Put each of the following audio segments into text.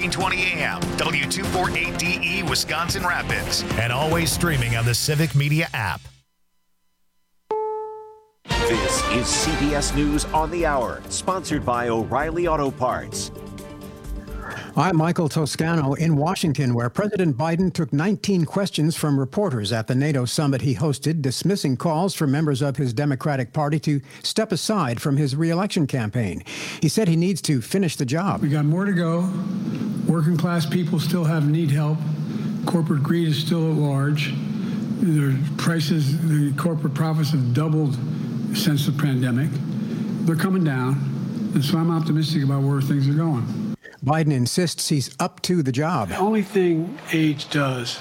1320 AM, W248DE, Wisconsin Rapids, and always streaming on the Civic Media app. This is CBS News on the Hour, sponsored by O'Reilly Auto Parts. I'm Michael Toscano in Washington, where President Biden took 19 questions from reporters at the NATO summit he hosted, dismissing calls from members of his Democratic Party to step aside from his re-election campaign. He said he needs to finish the job. We got more to go. Working class people still need help. Corporate greed is still at large. Their prices, the corporate profits have doubled since the pandemic. They're coming down, and so I'm optimistic about where things are going. Biden insists he's up to the job. The only thing age does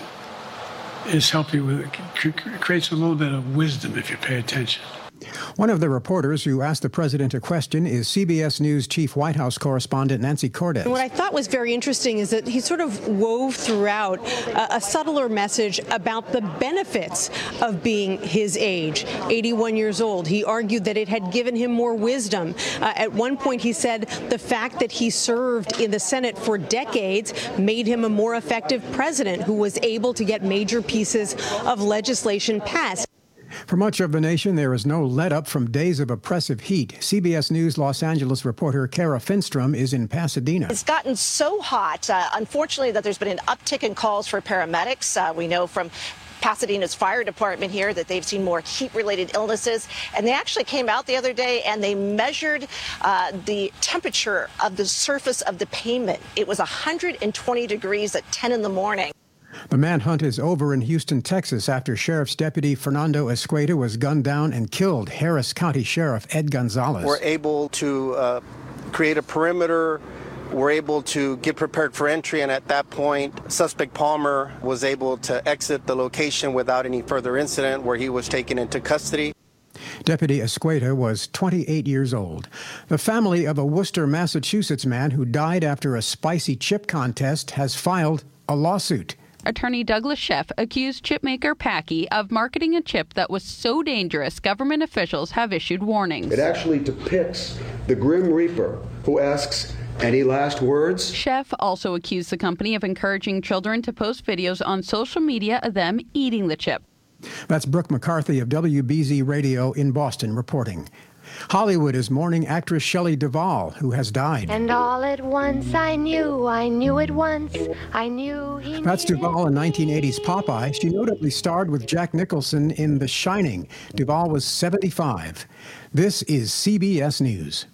is help you with it. Creates a little bit of wisdom if you pay attention. One of the reporters who asked the president a question is CBS News chief White House correspondent Nancy Cordes. What I thought was very interesting is that he sort of wove throughout a subtler message about the benefits of being his age, 81 years old. He argued that it had given him more wisdom. At one point, he said the fact that he served in the Senate for decades made him a more effective president who was able to get major pieces of legislation passed. For much of the nation, there is no let-up from days of oppressive heat. CBS News Los Angeles reporter Kara Finstrom is in Pasadena. It's gotten so hot, unfortunately, that there's been an uptick in calls for paramedics. We know from Pasadena's fire department here that they've seen more heat-related illnesses. And they actually came out the other day and they measured the temperature of the surface of the pavement. It was 120 degrees at 10 in the morning. The manhunt is over in Houston, Texas, after Sheriff's Deputy Fernando Escueta was gunned down and killed. Harris County Sheriff Ed Gonzalez. We're able to create a perimeter. We're able to get prepared for entry, and at that point, suspect Palmer was able to exit the location without any further incident, where he was taken into custody. Deputy Escueta was 28 years old. The family of a Worcester, Massachusetts man who died after a spicy chip contest has filed a lawsuit. Attorney Douglas Sheff accused chipmaker Paqui of marketing a chip that was so dangerous government officials have issued warnings. It actually depicts the Grim Reaper who asks, "Any last words?" Sheff also accused the company of encouraging children to post videos on social media of them eating the chip. That's Brooke McCarthy of WBZ Radio in Boston reporting. Hollywood is mourning actress Shelley Duvall, who has died. And all at once I knew at once, I knew he That's Duvall in 1980's Popeye. She notably starred with Jack Nicholson in The Shining. Duvall was 75. This is CBS News.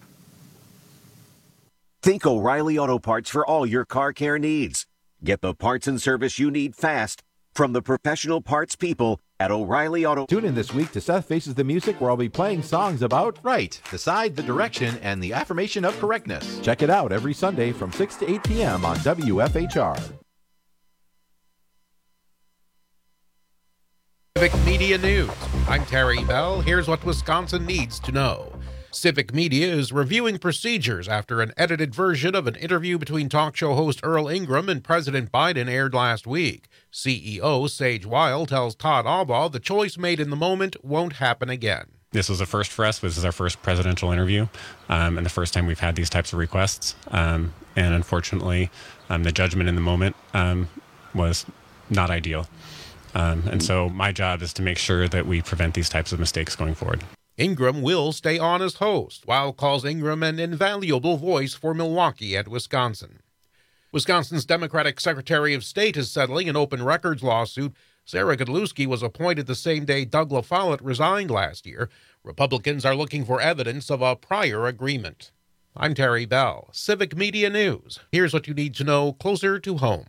Think O'Reilly Auto Parts for all your car care needs. Get the parts and service you need fast from the professional parts people at O'Reilly Auto. Tune in this week to Seth Faces the Music, where I'll be playing songs about the side, the direction, and the affirmation of correctness. Check it out every Sunday from 6 to 8 p.m. on WFHR. Civic Media News. I'm Terry Bell. Here's what Wisconsin needs to know. Civic Media is reviewing procedures after an edited version of an interview between talk show host Earl Ingram and President Biden aired last week. CEO Sage Weil tells Todd Albaugh the choice made in the moment won't happen again. This was a first for us. This is our first presidential interview, and the first time we've had these types of requests. And unfortunately, the judgment in the moment was not ideal. And so my job is to make sure that we prevent these types of mistakes going forward. Ingram will stay on as host. Weil calls Ingram an invaluable voice for Milwaukee and Wisconsin. Wisconsin's Democratic Secretary of State is settling an open records lawsuit. Sarah Godlewski was appointed the same day Doug LaFollette resigned last year. Republicans are looking for evidence of a prior agreement. I'm Terry Bell, Civic Media News. Here's what you need to know closer to home.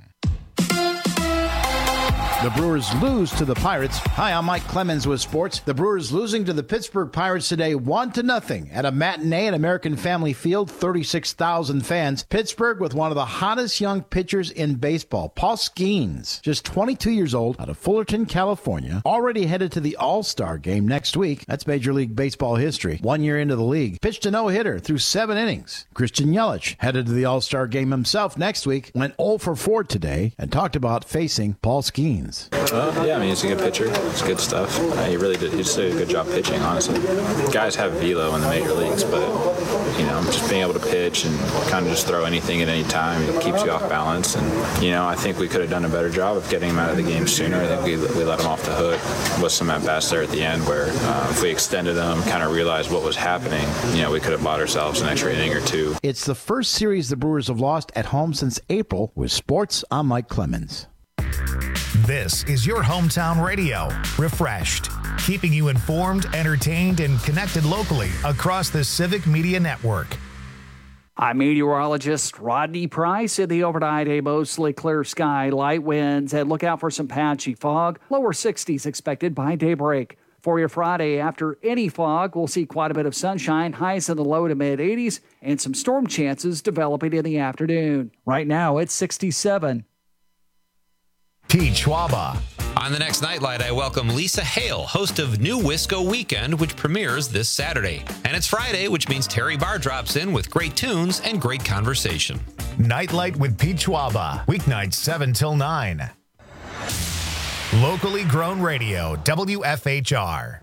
The Brewers lose to the Pirates. Hi, I'm Mike Clemens with sports. The Brewers losing to the Pittsburgh Pirates today 1-0 at a matinee at American Family Field, 36,000 fans. Pittsburgh with one of the hottest young pitchers in baseball, Paul Skeens, just 22 years old, out of Fullerton, California, already headed to the All-Star game next week. That's Major League Baseball history. 1 year into the league, pitched a no-hitter through 7 innings. Christian Yelich headed to the All-Star game himself next week, went 0 for 4 today, and talked about facing Paul Skeens. Clemens. Yeah, I mean, he's a good pitcher. It's good stuff. He just did a good job pitching, honestly. Guys have velo in the major leagues, but, just being able to pitch and kind of just throw anything at any time, it keeps you off balance. And, I think we could have done a better job of getting him out of the game sooner. I think we let him off the hook with some at-bats there at the end where if we extended them, kind of realized what was happening, we could have bought ourselves an extra inning or two. It's the first series the Brewers have lost at home since April. With sports, I'm Mike Clemens. This is your hometown radio, Refreshed, keeping you informed, entertained, and connected locally across the Civic Media Network. I'm meteorologist Rodney Price. In the overnight, a mostly clear sky, light winds, and look out for some patchy fog. Lower 60s expected by daybreak. For your Friday, after any fog, we'll see quite a bit of sunshine, highs in the low to mid 80s, and some storm chances developing in the afternoon. Right now, it's 67. Pete Schwaba. On the next Nightlight, I welcome Lisa Hale, host of New Wisco Weekend, which premieres this Saturday. And it's Friday, which means Terry Barr drops in with great tunes and great conversation. Nightlight with Pete Schwaba, weeknights 7 till 9. Locally grown radio, WFHR.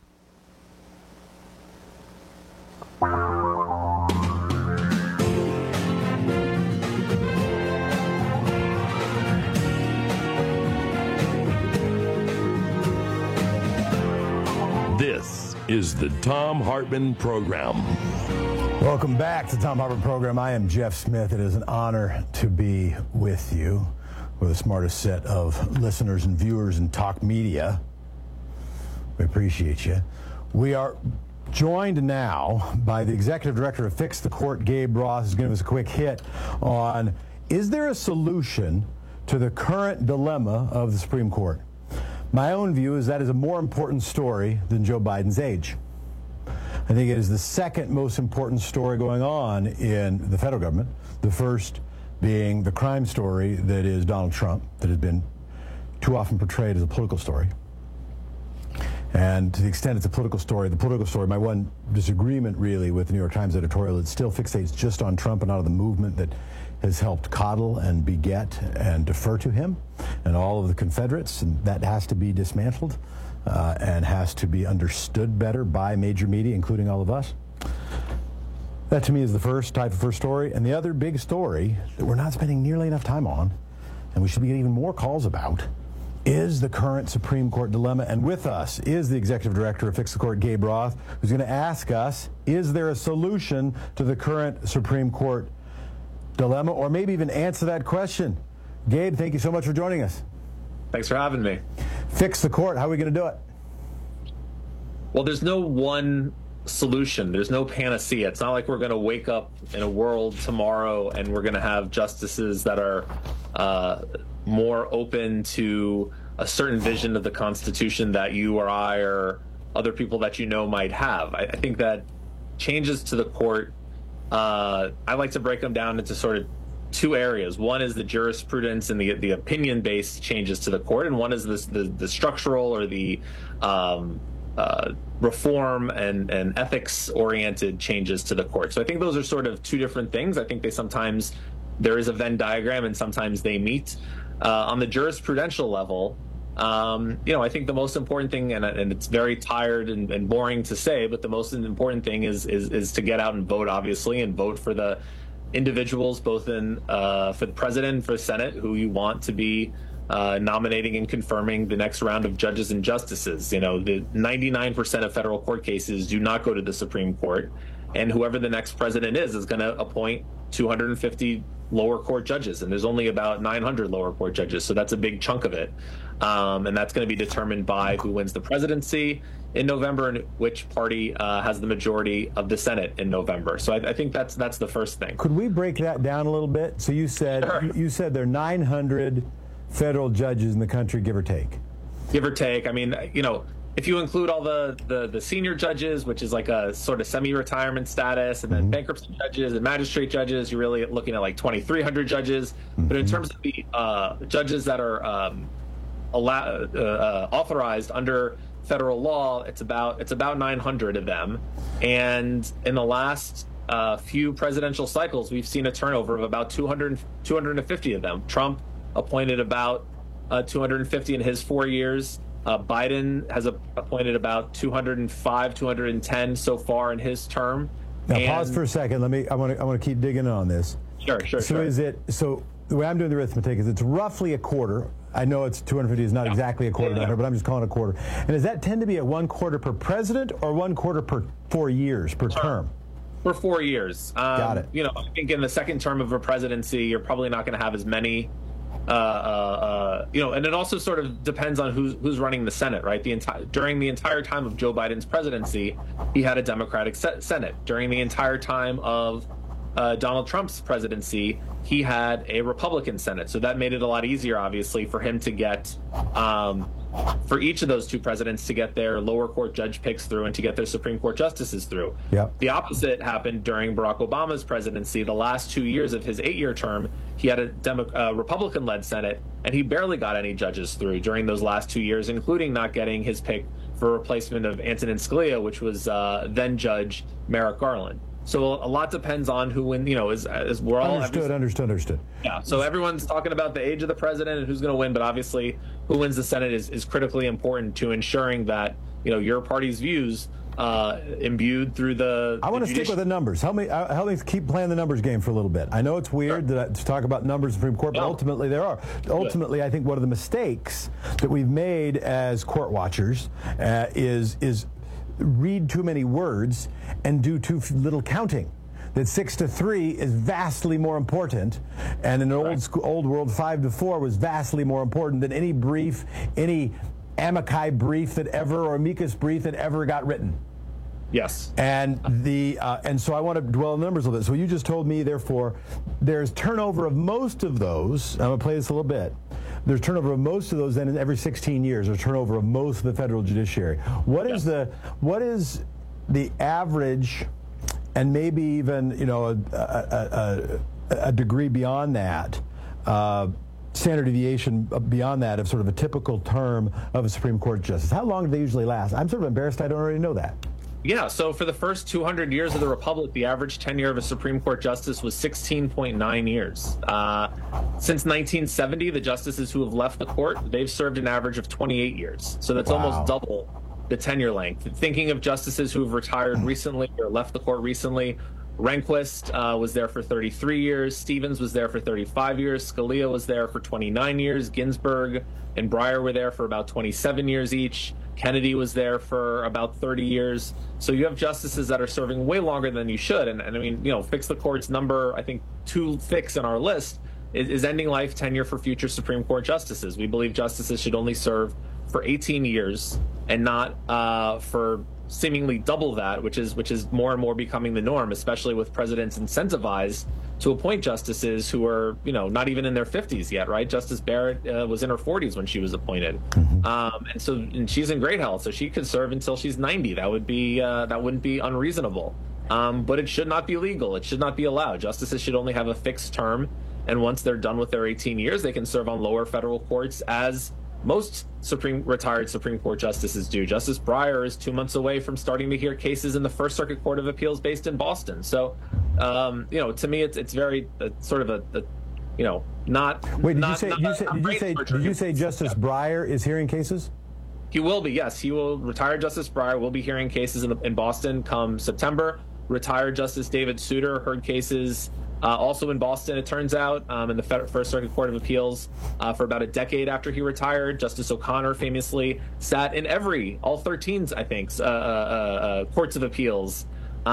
This is the Thom Hartmann Program. Welcome back to the Thom Hartmann Program. I am Jeff Smith. It is an honor to be with you. We're the smartest set of listeners and viewers in talk media. We appreciate you. We are joined now by the executive director of Fix the Court, Gabe Roth, who's going to give us a quick hit on, is there a solution to the current dilemma of the Supreme Court? My own view is that is a more important story than Joe Biden's age. I think it is the second most important story going on in the federal government. The first being the crime story that is Donald Trump, that has been too often portrayed as a political story. And to the extent it's a political story, my one disagreement really with the New York Times editorial, it still fixates just on Trump and not on the movement that has helped coddle and beget and defer to him and all of the Confederates, and that has to be dismantled and has to be understood better by major media, including all of us. That to me is the first story. And the other big story that we're not spending nearly enough time on, and we should be getting even more calls about, is the current Supreme Court dilemma. And with us is the executive director of Fix the Court, Gabe Roth, who's going to ask us, is there a solution to the current Supreme Court dilemma, or maybe even answer that question? Gabe, thank you so much for joining us. Thanks for having me. Fix the court. How are we going to do it? Well, there's no one solution. There's no panacea. It's not like we're going to wake up in a world tomorrow and we're going to have justices that are more open to a certain vision of the Constitution that you or I or other people that you know might have. I think that changes to the court, I like to break them down into sort of two areas. One is the jurisprudence and the opinion-based changes to the court, and one is the structural or the reform and ethics-oriented changes to the court. So I think those are sort of two different things. I think there is a Venn diagram, and sometimes they meet. On the jurisprudential level, I think the most important thing, and it's very tired and boring to say, but the most important thing is to get out and vote, obviously, and vote for the individuals, both for the president and for the Senate, who you want to be nominating and confirming the next round of judges and justices. The 99% of federal court cases do not go to the Supreme Court, and whoever the next president is going to appoint 250 lower court judges, and there's only about 900 lower court judges, so that's a big chunk of it. And that's going to be determined by who wins the presidency in November and which party has the majority of the Senate in November. So I think that's the first thing. Could we break that down a little bit? So you said there are 900 federal judges in the country, give or take. Give or take. I mean, if you include all the senior judges, which is like a sort of semi-retirement status, and then bankruptcy judges and magistrate judges, you're really looking at like 2,300 judges. But in terms of the judges that are authorized under federal law, it's about 900 of them. And in the last few presidential cycles, we've seen a turnover of about 250 of them. Trump appointed about 250 in his 4 years. Biden has appointed about 205, 210 so far in his term. Now, pause for a second. I want to keep digging in on this. Sure. So the way I'm doing the arithmetic is it's roughly a quarter. I know it's 250 is not exactly a quarter number, but I'm just calling it a quarter. And does that tend to be at 1 quarter per president or 1 quarter per 4 years per term? For 4 years. Got it. I think in the second term of a presidency, you're probably not going to have as many. And it also sort of depends on who's running the Senate, right? During the entire time of Joe Biden's presidency, he had a Democratic Senate. During the entire time of Donald Trump's presidency, he had a Republican Senate. So that made it a lot easier, obviously, for him to get, for each of those two presidents to get their lower court judge picks through and to get their Supreme Court justices through. Yep. The opposite happened during Barack Obama's presidency. The last 2 years of his 8-year term, he had a Republican-led Senate, and he barely got any judges through during those last 2 years, including not getting his pick for replacement of Antonin Scalia, which was then Judge Merrick Garland. So a lot depends on who wins, as we're all... Understood. Yeah, so everyone's talking about the age of the president and who's going to win, but obviously who wins the Senate is critically important to ensuring that, your party's views imbued through the... I want to stick with the numbers. Help me keep playing the numbers game for a little bit. I know it's weird to talk about numbers in the Supreme Court, but ultimately there are. Ultimately, I think one of the mistakes that we've made as court watchers is read too many words and do too little counting. That 6-3 is vastly more important, and in an old world, 5-4 was vastly more important than any brief, any amici brief or amicus brief that ever got written. Yes. And so I want to dwell on the numbers a little bit. So you just told me, therefore, there's turnover of most of those. I'm going to play this a little bit. There's turnover of most of those, then every 16 years, there's turnover of most of the federal judiciary. What is the average, and maybe even a degree beyond that, standard deviation beyond that of sort of a typical term of a Supreme Court justice? How long do they usually last? I'm sort of embarrassed I don't already know that. Yeah, so for the first 200 years of the Republic, the average tenure of a Supreme Court justice was 16.9 years. Since 1970, the justices who have left the court, they've served an average of 28 years. So that's almost double the tenure length. Thinking of justices who have retired recently or left the court recently, Rehnquist was there for 33 years. Stevens was there for 35 years. Scalia was there for 29 years. Ginsburg and Breyer were there for about 27 years each. Kennedy was there for about 30 years. So you have justices that are serving way longer than you should. And I mean, Fix the Court's number, I think 2 fix in our list is ending life tenure for future Supreme Court justices. We believe justices should only serve for 18 years and not for seemingly double that, which is more and more becoming the norm, especially with presidents incentivized to appoint justices who are, not even in their 50s yet, right? Justice Barrett was in her 40s when she was appointed. And she's in great health, so she could serve until she's 90. That wouldn't be unreasonable. But it should not be legal. It should not be allowed. Justices should only have a fixed term, and once they're done with their 18 years, they can serve on lower federal courts as most retired Supreme Court justices do. Justice Breyer is 2 months away from starting to hear cases in the First Circuit Court of Appeals based in Boston. So, to me, it's very sort of not. Wait, did you say Justice Breyer is hearing cases? He will be. Yes, he will. Retired Justice Breyer will be hearing cases in Boston come September. Retired Justice David Souter heard cases also in Boston, it turns out, in the First Circuit Court of Appeals for about a decade after he retired. Justice O'Connor famously sat in all 13, I think, courts of appeals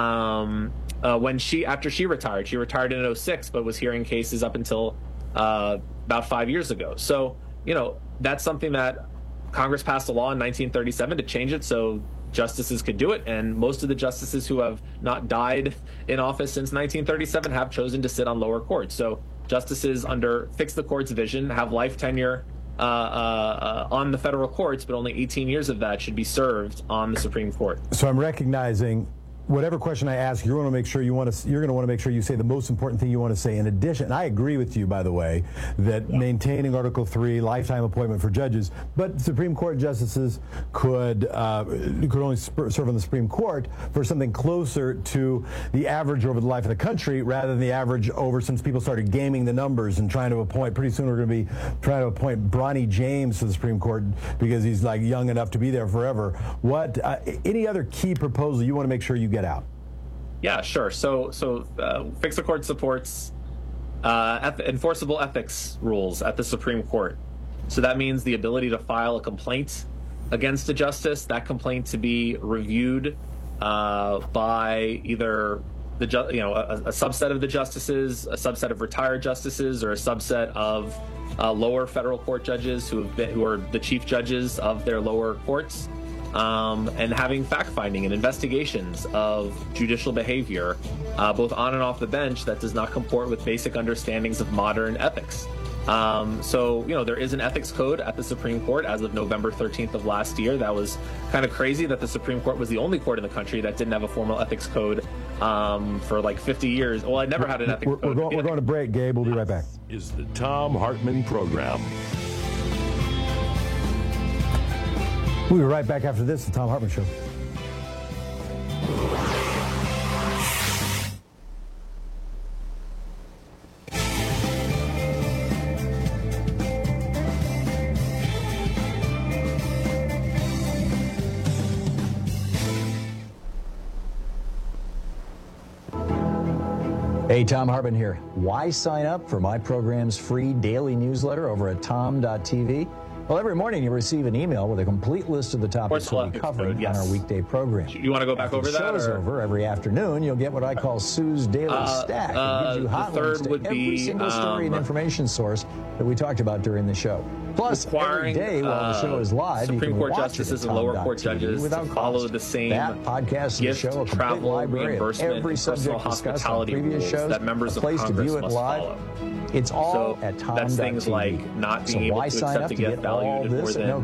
after she retired. She retired in 2006, but was hearing cases up until about 5 years ago. So, that's something that Congress passed a law in 1937 to change it so justices could do it, and most of the justices who have not died in office since 1937 have chosen to sit on lower courts. So justices under Fix the Court's vision have life tenure on the federal courts, but only 18 years of that should be served on the Supreme Court. So I'm recognizing whatever question I ask, you're going to want to make sure you say the most important thing you want to say. In addition, I agree with you, by the way, that maintaining Article 3, lifetime appointment for judges, but Supreme Court justices could only serve on the Supreme Court for something closer to the average over the life of the country rather than the average over since people started gaming the numbers and trying to appoint. Pretty soon we're going to be trying to appoint Bronny James to the Supreme Court because he's like young enough to be there forever. What any other key proposal you want to make sure you get out? Yeah, sure. So Fix the Court supports enforceable ethics rules at the Supreme Court. So that means the ability to file a complaint against a justice, that complaint to be reviewed by either a subset of the justices, a subset of retired justices, or a subset of lower federal court judges who are the chief judges of their lower courts. And having fact-finding and investigations of judicial behavior, both on and off the bench, that does not comport with basic understandings of modern ethics. There is an ethics code at the Supreme Court as of November 13th of last year. That was kind of crazy that the Supreme Court was the only court in the country that didn't have a formal ethics code for like 50 years. Well, I never had an ethics code. We're going to break, Gabe. We'll be right back. This is the Thom Hartmann Program. We'll be right back after this, the Thom Hartmann Show. Hey, Thom Hartmann here. Why sign up for my program's free daily newsletter over at tom.tv? Well, every morning you receive an email with a complete list of the topics we'll be covering on our weekday program. You want to go back over that? After the show's over every afternoon, you'll get what I call Sue's Daily Stack. It gives you hot links to every single story and information source that we talked about during the show. Plus, every day while the show is live, you can Supreme Court watch justices it and at lower court judges without follow cost. the same that podcast gift, and the show, a complete travel, library of every subject discussed on previous shows, that members a of place Congress to view it must live. follow. It's all So at tom.tv. that's things like not being able to accept a gift valued more than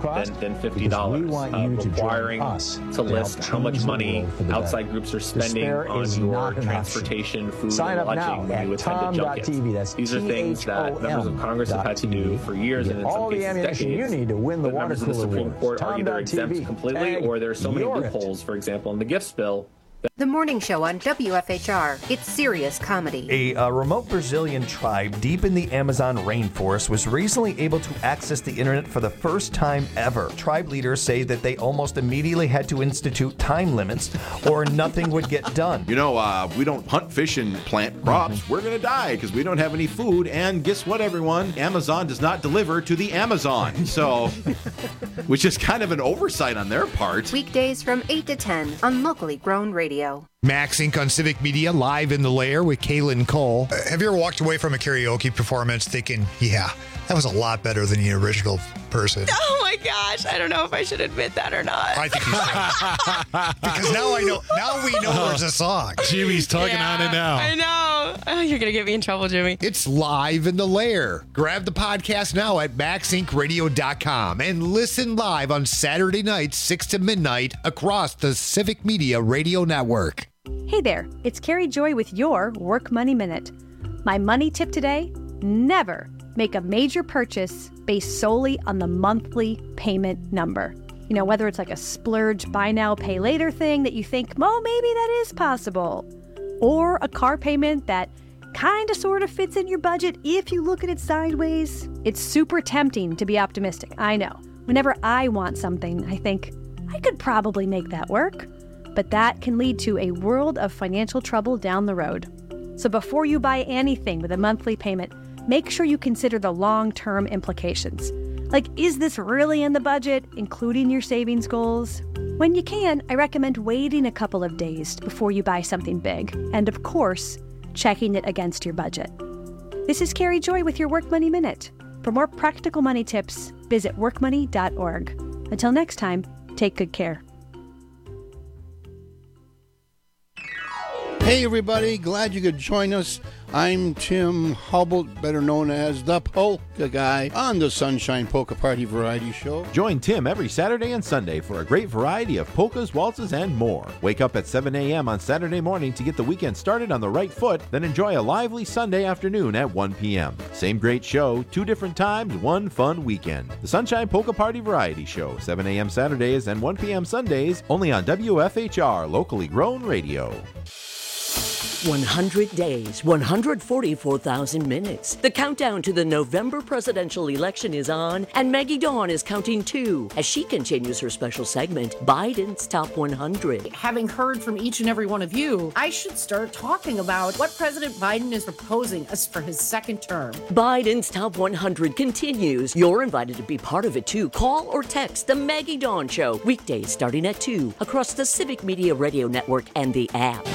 $50, requiring to list how much money outside groups are spending on your transportation, food, and lodging when you attend a junket. These are things that members of Congress have had to do for years and in some cases decades. But members of the Supreme Court are either exempt completely or there are so many loopholes, for example, in the gifts bill. The morning show on WFHR. It's serious comedy. A remote Brazilian tribe deep in the Amazon rainforest was recently able to access the internet for the first time ever. Tribe leaders say that they almost immediately had to institute time limits or nothing would get done. We don't hunt, fish, and plant crops. We're going to die because we don't have any food. And guess what, everyone? Amazon does not deliver to the Amazon. So, which is kind of an oversight on their part. Weekdays from 8 to 10 on locally grown radio. Max Inc. on Civic Media, live in the lair with Kaylin Cole. Have you ever walked away from a karaoke performance thinking, yeah, that was a lot better than the original person? Oh my gosh, I don't know if I should admit that or not. I think you should. Because now we know there's a song. Jimmy's tugging on it now. I know. Oh, you're going to get me in trouble, Jimmy. It's live in the lair. Grab the podcast now at maxincradio.com and listen live on Saturday nights, 6 to midnight across the Civic Media Radio Network. Hey there, it's Carrie Joy with your Work Money Minute. My money tip today, never make a major purchase based solely on the monthly payment number. You know, whether it's like a splurge buy now, pay later thing that you think, oh, maybe that is possible. Or a car payment that kind of sort of fits in your budget if you look at it sideways. It's super tempting to be optimistic, I know. Whenever I want something, I think, I could probably make that work. But that can lead to a world of financial trouble down the road. So before you buy anything with a monthly payment, make sure you consider the long-term implications. Like, is this really in the budget, including your savings goals? When you can, I recommend waiting a couple of days before you buy something big. And of course, checking it against your budget. This is Carrie Joy with your Work Money Minute. For more practical money tips, visit workmoney.org. Until next time, take good care. Hey everybody, glad you could join us. I'm Tim Hubble, better known as the Polka Guy, on the Sunshine Polka Party Variety Show. Join Tim every Saturday and Sunday for a great variety of polkas, waltzes, and more. Wake up at 7 a.m. on Saturday morning to get the weekend started on the right foot, then enjoy a lively Sunday afternoon at 1 p.m. Same great show, 2 different times, 1 fun weekend. The Sunshine Polka Party Variety Show, 7 a.m. Saturdays and 1 p.m. Sundays, only on WFHR, locally grown radio. 100 days, 144,000 minutes. The countdown to the November presidential election is on, and Maggie Dawn is counting too as she continues her special segment, Biden's Top 100. Having heard from each and every one of you, I should start talking about what President Biden is proposing as for his second term. Biden's Top 100 continues. You're invited to be part of it too. Call or text the Maggie Dawn Show, weekdays starting at 2, across the Civic Media Radio Network and the app.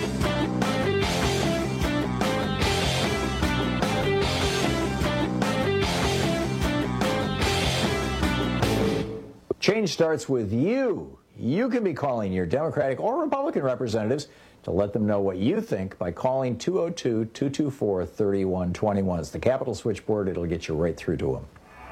Change starts with you. You can be calling your Democratic or Republican representatives to let them know what you think by calling 202-224-3121. It's the Capitol switchboard. It'll get you right through to them.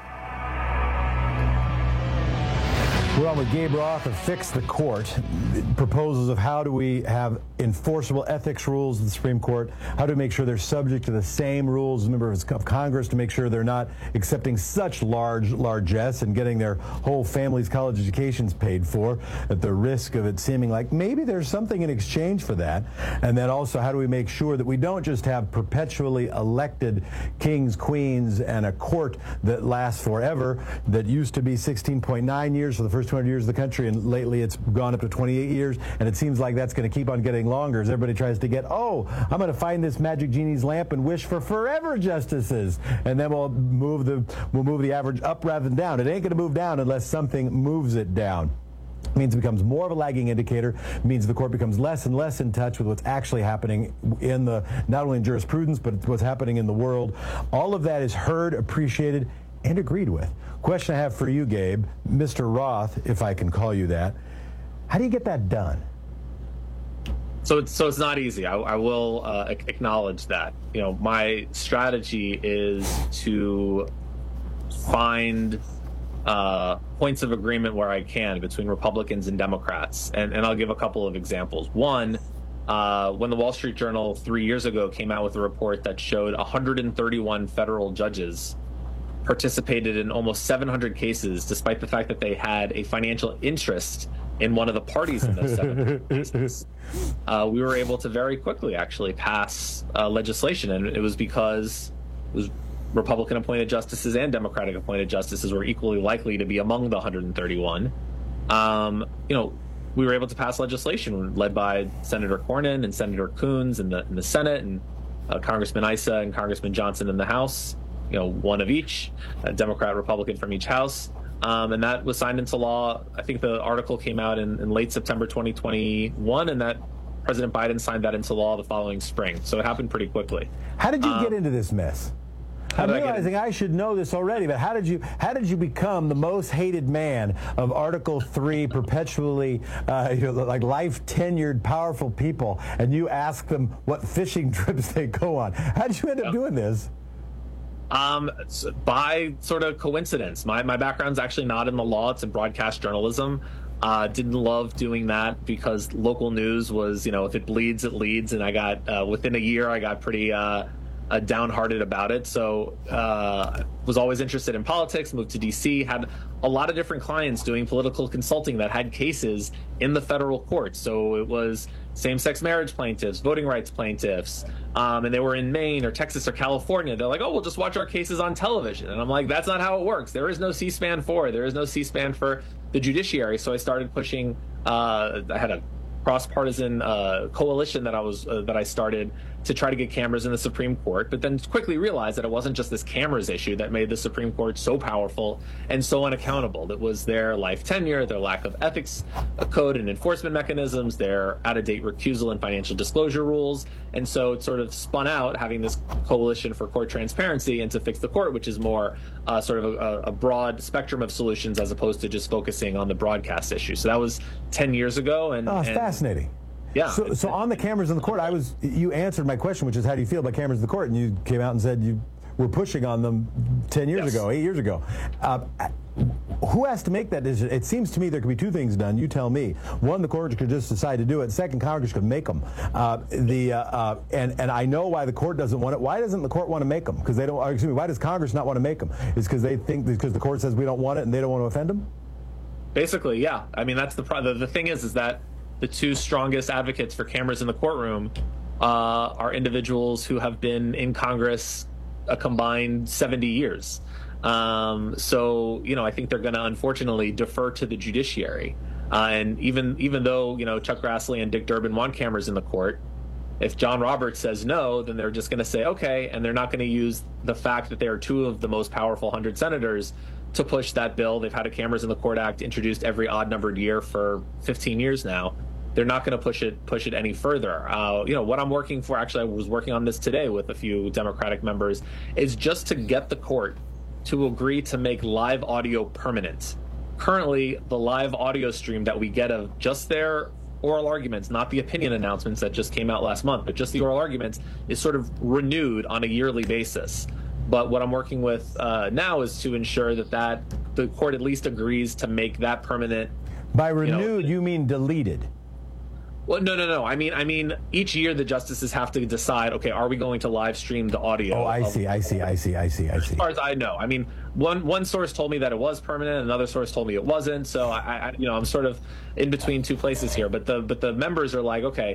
We're on with Gabe Roth of Fix the Court. Proposals of how do we have enforceable ethics rules in the Supreme Court? How do we make sure they're subject to the same rules as members of Congress to make sure they're not accepting such largesse and getting their whole family's college educations paid for at the risk of it seeming like maybe there's something in exchange for that? And then also, how do we make sure that we don't just have perpetually elected kings, queens, and a court that lasts forever, that used to be 16.9 years for the first 200 years of the country, and lately it's gone up to 28 years, and it seems like that's going to keep on getting longer as everybody tries to get, I'm going to find this magic genie's lamp and wish for forever justices, and then we'll move the average up rather than down. It ain't going to move down unless something moves it down. It means it becomes more of a lagging indicator. It means the court becomes less and less in touch with what's actually happening in not only in jurisprudence, but what's happening in the world. All of that is heard, appreciated, and agreed with. Question I have for you, Gabe, Mr. Roth, if I can call you that. How do you get that done? So it's not easy. I will acknowledge that. My strategy is to find points of agreement where I can between Republicans and Democrats. And I'll give a couple of examples. One, when the Wall Street Journal 3 years ago came out with a report that showed 131 federal judges participated in almost 700 cases, despite the fact that they had a financial interest in one of the parties in those 700 cases. We were able to very quickly actually pass legislation, and it was because it was Republican-appointed justices and Democratic-appointed justices were equally likely to be among the 131. We were able to pass legislation led by Senator Cornyn and Senator Coons in the Senate, and Congressman Issa and Congressman Johnson in the House. One of each, a Democrat, Republican from each house. And that was signed into law. I think the article came out in late September 2021, and that President Biden signed that into law the following spring. So it happened pretty quickly. How did you get into this mess? I'm realizing I should know this already, but how did you become the most hated man of Article 3, perpetually like life tenured powerful people, and you ask them what fishing trips they go on? How did you end up doing this? By sort of coincidence. My background's actually not in the law. It's in broadcast journalism. Didn't love doing that because local news was, if it bleeds, it leads. And I got, within a year, I got pretty downhearted about it. So was always interested in politics, moved to D.C., had a lot of different clients doing political consulting that had cases in the federal court. So it was same-sex marriage plaintiffs, voting rights plaintiffs, and they were in Maine or Texas or California. They're like, we'll just watch our cases on television. And I'm like, that's not how it works. There is no C-SPAN 4. There is no C-SPAN for the judiciary. So I started pushing, I had a cross-partisan coalition that I started to try to get cameras in the Supreme Court, but then quickly realized that it wasn't just this cameras issue that made the Supreme Court so powerful and so unaccountable. It was their life tenure, their lack of ethics code and enforcement mechanisms, their out-of-date recusal and financial disclosure rules. And so it sort of spun out having this coalition for court transparency and to fix the court, which is more sort of a broad spectrum of solutions as opposed to just focusing on the broadcast issue. So that was 10 years ago. It's fascinating. Yeah. So on the cameras in the court, you answered my question, which is how do you feel about cameras in the court? And you came out and said you were pushing on them 10 years ago, 8 years ago. Who has to make that decision? It seems to me there could be two things done. You tell me. One, the court could just decide to do it. Second, Congress could make them. And I know why the court doesn't want it. Why doesn't the court want to make them? Because they don't. Excuse me. Why does Congress not want to make them? Is because they think because the court says we don't want it and they don't want to offend them? Basically, yeah. I mean, that's the thing is that the two strongest advocates for cameras in the courtroom are individuals who have been in Congress a combined 70 years. So, I think they're going to unfortunately defer to the judiciary. And even though, Chuck Grassley and Dick Durbin want cameras in the court, if John Roberts says no, then they're just going to say, okay, and they're not going to use the fact that they are two of the most powerful 100 senators to push that bill. They've had a Cameras in the Court Act introduced every odd-numbered year for 15 years now. They're not going to push it any further. What I'm working for, actually, I was working on this today with a few Democratic members, is just to get the court to agree to make live audio permanent. Currently, the live audio stream that we get of just their oral arguments, not the opinion announcements that just came out last month, but just the oral arguments, is sort of renewed on a yearly basis. But what I'm working with now is to ensure that the court at least agrees to make that permanent. By renewed, you mean deleted? Well, no. I mean, each year the justices have to decide, okay, are we going to live stream the audio? Oh, I see. As far as I know. I mean, one source told me that it was permanent, another source told me it wasn't. So I'm sort of in between two places here. But the members are like, okay,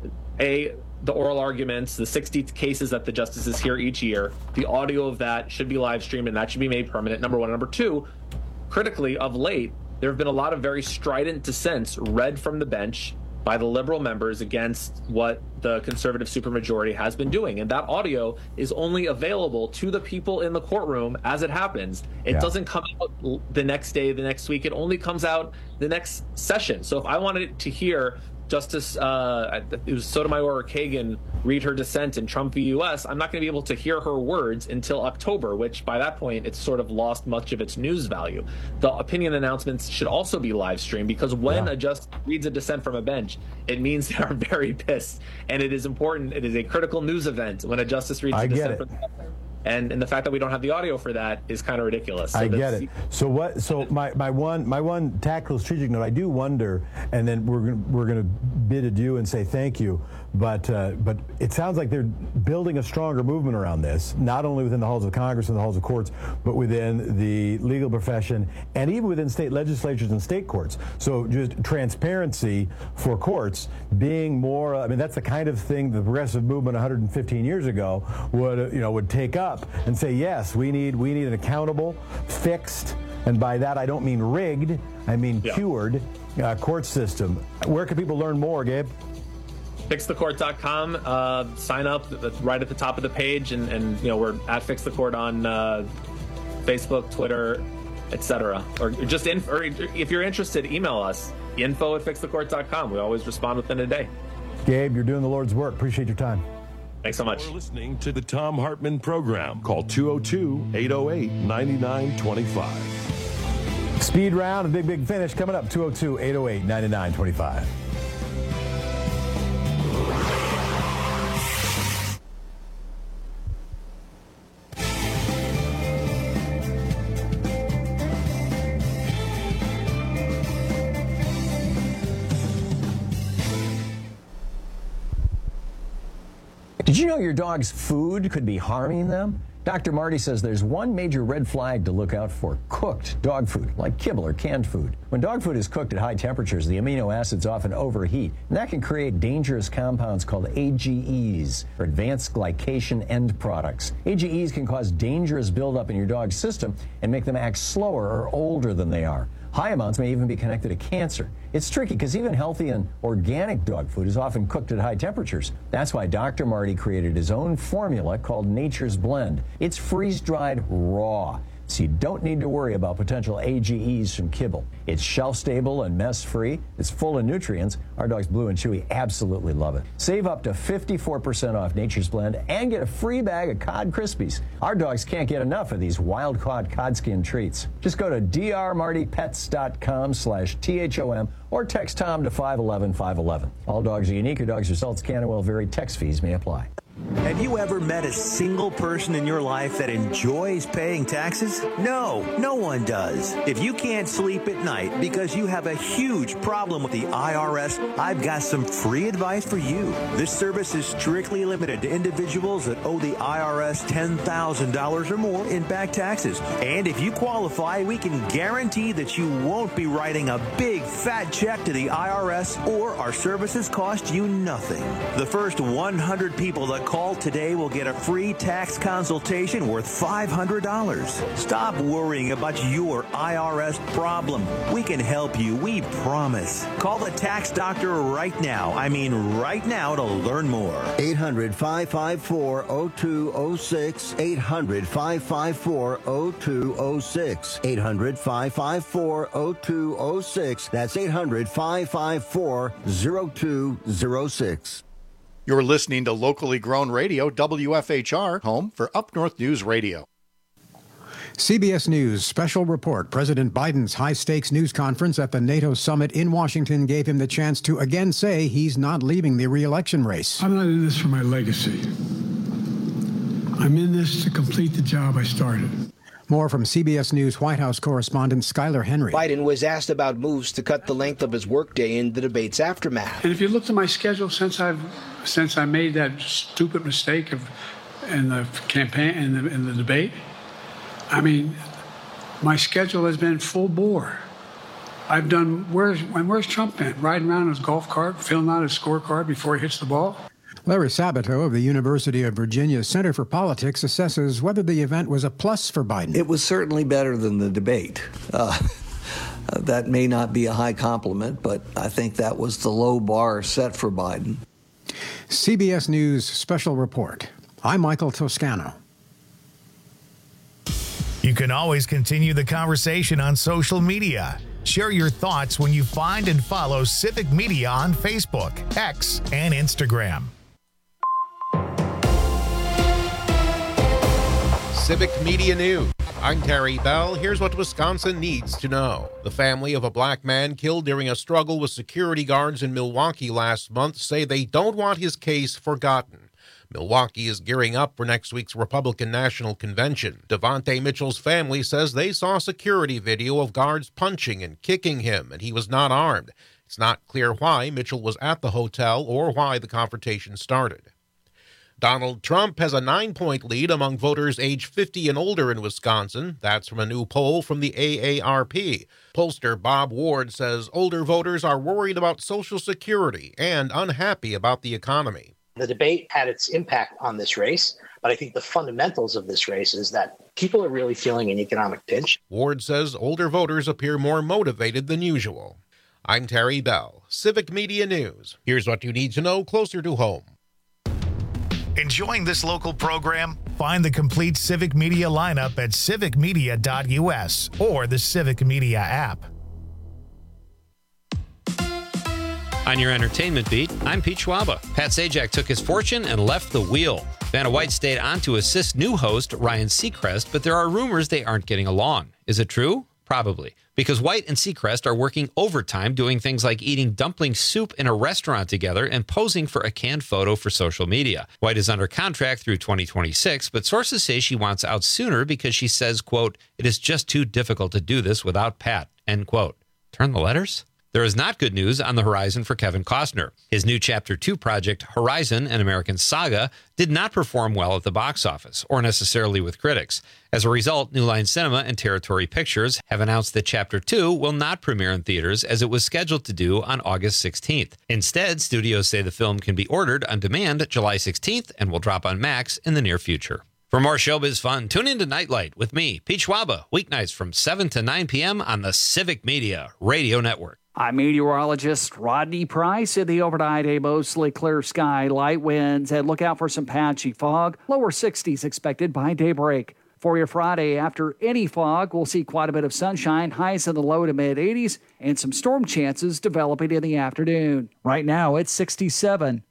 the oral arguments, the 60 cases that the justices hear each year, the audio of that should be live streamed and that should be made permanent, number one. Number two, critically, of late, there have been a lot of very strident dissents read from the bench by the liberal members against what the conservative supermajority has been doing. And that audio is only available to the people in the courtroom as it happens. It doesn't come out the next day, the next week. It only comes out the next session. So if I wanted to hear Justice, it was Sotomayor Kagan read her dissent in Trump v. U.S., I'm not going to be able to hear her words until October, which by that point, it's sort of lost much of its news value. The opinion announcements should also be live streamed because when a justice reads a dissent from a bench, it means they are very pissed. And it is important. It is a critical news event when a justice reads a dissent from the bench. And the fact that we don't have the audio for that is kind of ridiculous. So I get it. So my one tactical strategic note, I do wonder, and then we're going to bid adieu and say thank you, but it sounds like they're building a stronger movement around this, not only within the halls of Congress and the halls of courts, but within the legal profession and even within state legislatures and state courts. So just transparency for courts being more, I mean, that's the kind of thing the progressive movement 115 years ago would take up and say, yes, we need an accountable, fixed, and by that I don't mean rigged, I mean cured court system. Where can people learn more, Gabe? FixTheCourt.com. Sign up right at the top of the page, and we're at Fix the Court on Facebook, Twitter, etc. Or just or if you're interested, email us info@FixTheCourt.com. We always respond within a day. Gabe, you're doing the Lord's work. Appreciate your time. Thanks so much. You're listening to the Thom Hartmann program. Call 202-808-9925. Speed round, a big finish coming up. 202-808-9925. Did you know your dog's food could be harming them? Dr. Marty says there's one major red flag to look out for: cooked dog food, like kibble or canned food. When dog food is cooked at high temperatures, the amino acids often overheat, and that can create dangerous compounds called AGEs, or advanced glycation end products. AGEs can cause dangerous buildup in your dog's system and make them act slower or older than they are. High amounts may even be connected to cancer. It's tricky because even healthy and organic dog food is often cooked at high temperatures. That's why Dr. Marty created his own formula called Nature's Blend. It's freeze-dried raw. so you don't need to worry about potential AGEs from kibble. It's shelf-stable and mess-free. It's full of nutrients. Our dogs Blue and Chewy absolutely love it. Save up to 54% off Nature's Blend and get a free bag of Cod Krispies. Our dogs can't get enough of these wild-caught cod skin treats. Just go to drmartypets.com/THOM or text Tom to 511-511. All dogs are unique. Your dog's results can and will vary. Text fees may apply. Have you ever met a single person in your life that enjoys paying taxes? No, no one does. If you can't sleep at night because you have a huge problem with the IRS, I've got some free advice for you. This service is strictly limited to individuals that owe the IRS $10,000 or more in back taxes. And if you qualify, we can guarantee that you won't be writing a big fat check to the IRS, or our services cost you nothing. The first 100 people that call today will get a free tax consultation worth $500. Stop worrying about your IRS problem. We can help you, we promise. Call the tax doctor right now. I mean right now, to learn more. 800-554-0206. 800-554-0206. 800-554-0206. That's 800-554-0206. You're listening to locally grown radio, WFHR, home for Up North News Radio. CBS News special report. President Biden's high-stakes news conference at the NATO summit in Washington gave him the chance to again say he's not leaving the re-election race. I'm not in this for my legacy. I'm in this to complete the job I started. More from CBS News White House correspondent Skylar Henry. Biden was asked about moves to cut the length of his workday in the debate's aftermath. And if you looked at my schedule since I made that stupid mistake in the campaign in the debate, I mean, my schedule has been full bore. I've done where's Trump been? Riding around in his golf cart, filling out his scorecard before he hits the ball. Larry Sabato of the University of Virginia Center for Politics assesses whether the event was a plus for Biden. It was certainly better than the debate. That may not be a high compliment, but I think that was the low bar set for Biden. CBS News special report. I'm Michael Toscano. You can always continue the conversation on social media. Share your thoughts when you find and follow Civic Media on Facebook, X, and Instagram. Civic Media News. I'm Terry Bell. Here's what Wisconsin needs to know. The family of a black man killed during a struggle with security guards in Milwaukee last month say they don't want his case forgotten. Milwaukee is gearing up for next week's Republican National Convention. Devontae Mitchell's family says they saw security video of guards punching and kicking him, and he was not armed. It's not clear why Mitchell was at the hotel or why the confrontation started. Donald Trump has a 9-point lead among voters age 50 and older in Wisconsin. That's from a new poll from the AARP. Pollster Bob Ward says older voters are worried about Social Security and unhappy about the economy. The debate had its impact on this race, but I think the fundamentals of this race is that people are really feeling an economic pinch. Ward says older voters appear more motivated than usual. I'm Terry Bell, Civic Media News. Here's what you need to know closer to home. Enjoying this local program? Find the complete Civic Media lineup at civicmedia.us or the Civic Media app. On your entertainment beat, I'm Pete Schwaba. Pat Sajak took his fortune and left the wheel. Vanna White stayed on to assist new host Ryan Seacrest, but there are rumors they aren't getting along. Is it true? Probably. Because White and Seacrest are working overtime doing things like eating dumpling soup in a restaurant together and posing for a canned photo for social media. White is under contract through 2026, but sources say she wants out sooner because she says, quote, "It is just too difficult to do this without Pat," end quote. Turn the letters? There is not good news on the horizon for Kevin Costner. His new Chapter 2 project, Horizon, an American Saga, did not perform well at the box office, or necessarily with critics. As a result, New Line Cinema and Territory Pictures have announced that Chapter 2 will not premiere in theaters as it was scheduled to do on August 16th. Instead, studios say the film can be ordered on demand July 16th and will drop on Max in the near future. For more showbiz fun, tune into Nightlight with me, Pete Schwaba, weeknights from 7 to 9 p.m. on the Civic Media Radio Network. I'm meteorologist Rodney Price. In the overnight, a mostly clear sky, light winds, and look out for some patchy fog. Lower 60s expected by daybreak. For your Friday, after any fog, we'll see quite a bit of sunshine, highs in the low to mid 80s, and some storm chances developing in the afternoon. Right now, it's 67.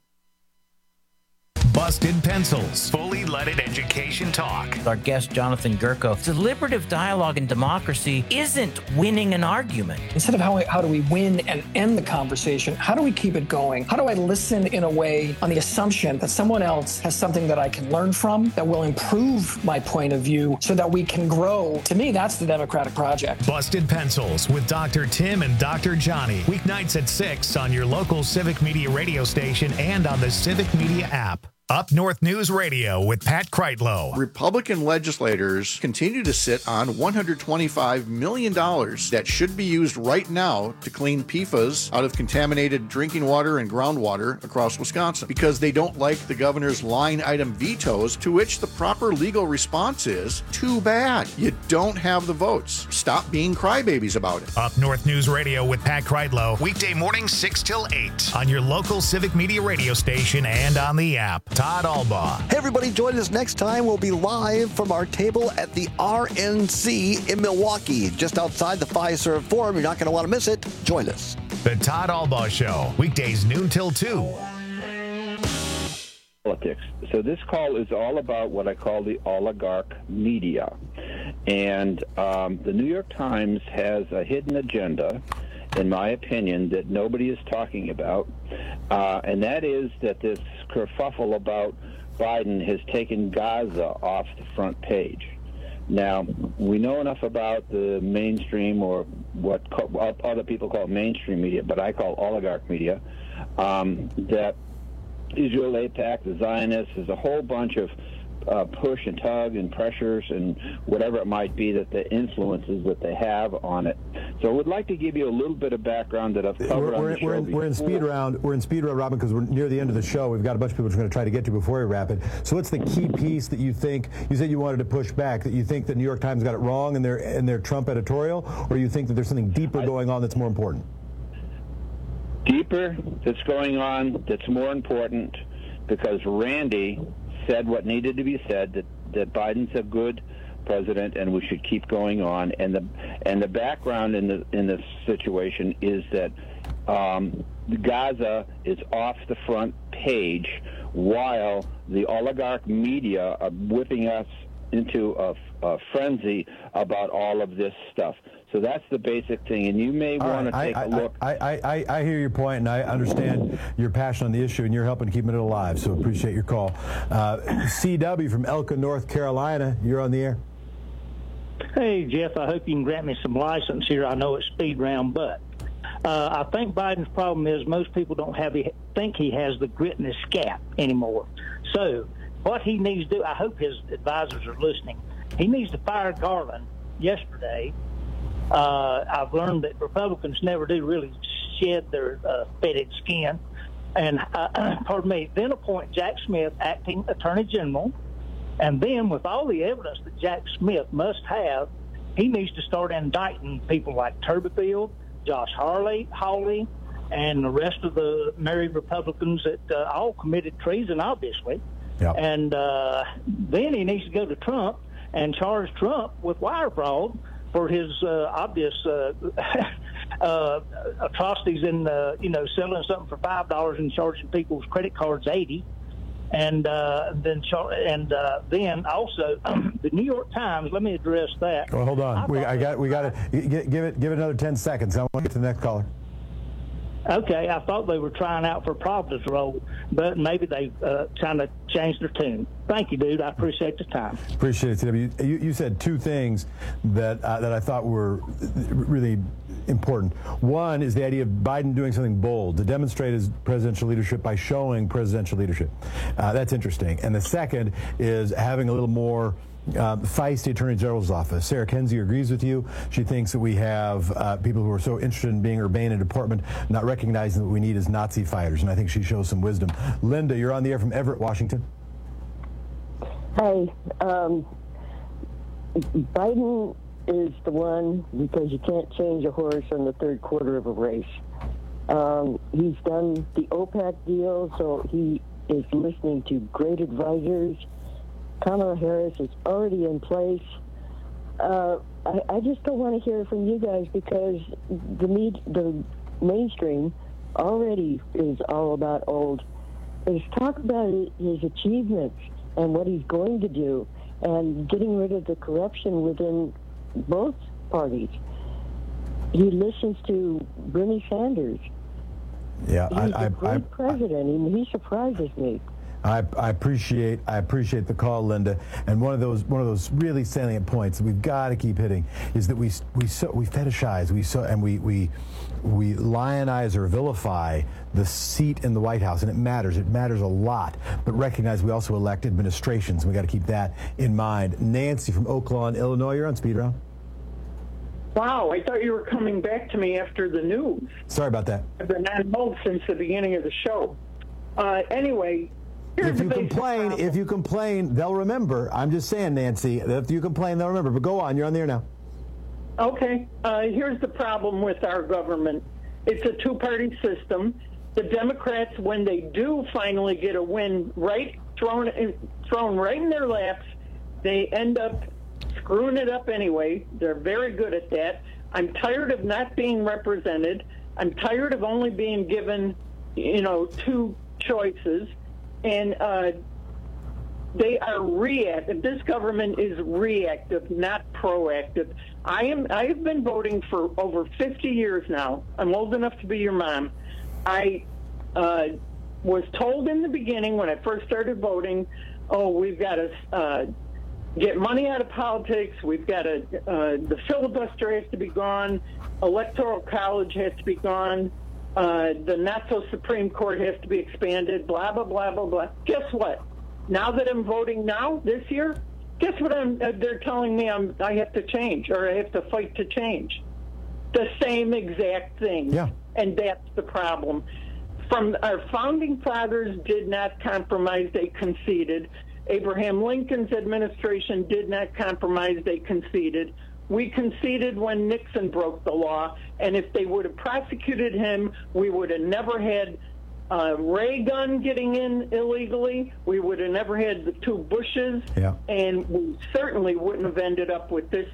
Busted Pencils, fully leaded education talk. Our guest, Jonathan Gerko, deliberative dialogue and democracy isn't winning an argument. Instead of how do we win and end the conversation, how do we keep it going? How do I listen in a way on the assumption that someone else has something that I can learn from, that will improve my point of view so that we can grow? To me, that's the democratic project. Busted Pencils with Dr. Tim and Dr. Johnny. Weeknights at 6 on your local Civic Media radio station and on the Civic Media app. Up North News Radio with Pat Kreitlow. Republican legislators continue to sit on $125 million that should be used right now to clean PFAS out of contaminated drinking water and groundwater across Wisconsin because they don't like the governor's line item vetoes, to which the proper legal response is, too bad. You don't have the votes. Stop being crybabies about it. Up North News Radio with Pat Kreitlow. Weekday morning 6 till 8 on your local Civic Media radio station and on the app. Todd Albaugh. Hey, everybody, join us next time. We'll be live from our table at the RNC in Milwaukee, just outside the Fiserv Forum. You're not going to want to miss it. Join us. The Todd Albaugh Show, weekdays noon till 2. Politics. So this call is all about what I call the oligarch media. And the New York Times has a hidden agenda, in my opinion, that nobody is talking about, and that is that this kerfuffle about Biden has taken Gaza off the front page. Now, we know enough about the mainstream, or what other people call mainstream media, but I call oligarch media, that Israel, AIPAC, the Zionists, there's a whole bunch of push and tug and pressures and whatever it might be, that the influences that they have on it. So I would like to give you a little bit of background that I've covered on the show before. We're in speed round. We're in speed round, Robin, because we're near the end of the show. We've got a bunch of people we're going to try to get to before we wrap it. So what's the key piece that you think, you said you wanted to push back, that you think the New York Times got it wrong in their Trump editorial, or you think that there's something deeper going on that's more important? Deeper that's going on that's more important, because Randy said what needed to be said, that Biden's a good president and we should keep going on. And the background in this situation is that Gaza is off the front page, while the oligarch media are whipping us into a frenzy about all of this stuff. So that's the basic thing, and you may want to take a look. I hear your point, and I understand your passion on the issue, and you're helping keep it alive, so appreciate your call. CW from Elka, North Carolina, you're on the air. Hey, Jeff, I hope you can grant me some license here. I know it's speed round, but I think Biden's problem is most people don't think he has the grit in his scap anymore. So what he needs to do, I hope his advisors are listening, he needs to fire Garland yesterday. I've learned that Republicans never do really shed their fetid skin. And, then appoint Jack Smith acting attorney general. And then with all the evidence that Jack Smith must have, he needs to start indicting people like Tuberville, Josh Hawley, and the rest of the married Republicans that all committed treason, obviously. Yep. And then he needs to go to Trump and charge Trump with wire fraud for his obvious atrocities in selling something for $5 and charging people's credit cards $80, and then also the New York Times. Let me address that. Well, hold on. We got to give it another 10 seconds. I want to get to the next caller. Okay, I thought they were trying out for Providence role, but maybe they kind of changed their tune. Thank you, dude. I appreciate the time. Appreciate it, CW. You said two things that I thought were really important. One is the idea of Biden doing something bold to demonstrate his presidential leadership by showing presidential leadership. That's interesting. And the second is having a little more feisty Attorney General's office. Sarah Kenzie agrees with you. She thinks that we have people who are so interested in being urbane and deportment, not recognizing that what we need is Nazi fighters, and I think she shows some wisdom. Linda, you're on the air from Everett, Washington. Hey, Biden is the one, because you can't change a horse in the third quarter of a race. He's done the OPEC deal, so he is listening to great advisors. Kamala Harris is already in place. I just don't want to hear from you guys because the mainstream already is all about old. Let's talk about his achievements and what he's going to do and getting rid of the corruption within both parties. He listens to Bernie Sanders. Yeah, He's a great president. He surprises me. I appreciate the call, Linda. And one of those really salient points that we've got to keep hitting is that we fetishize, we lionize or vilify the seat in the White House, and it matters. It matters a lot. But recognize we also elect administrations. We got to keep that in mind. Nancy from Oak Lawn, Illinois, you're on Speed Round. Wow, I thought you were coming back to me after the news. Sorry about that. I've been on hold since the beginning of the show. Anyway, if you complain, they'll remember. I'm just saying, Nancy, if you complain, they'll remember. But go on, you're on the air now. Okay, here's the problem with our government. It's a two-party system. The Democrats, when they do finally get a win thrown right in their laps, they end up screwing it up anyway. They're very good at that. I'm tired of not being represented. I'm tired of only being given, two choices. And they are reactive. This government is reactive, not proactive. I have been voting for over 50 years now. I'm old enough to be your mom. I was told in the beginning when I first started voting, we've got to get money out of politics. We've got to, the filibuster has to be gone. Electoral college has to be gone. The not-so-Supreme Court has to be expanded, blah, blah, blah, blah, blah. Guess what? Now that I'm voting this year, guess what they're telling me I have to change, or I have to fight to change? The same exact thing. Yeah. And that's the problem. From our founding fathers did not compromise, they conceded. Abraham Lincoln's administration did not compromise, they conceded. We conceded when Nixon broke the law, and if they would have prosecuted him, we would have never had Ray Gun getting in illegally. We would have never had the two Bushes, and we certainly wouldn't have ended up with this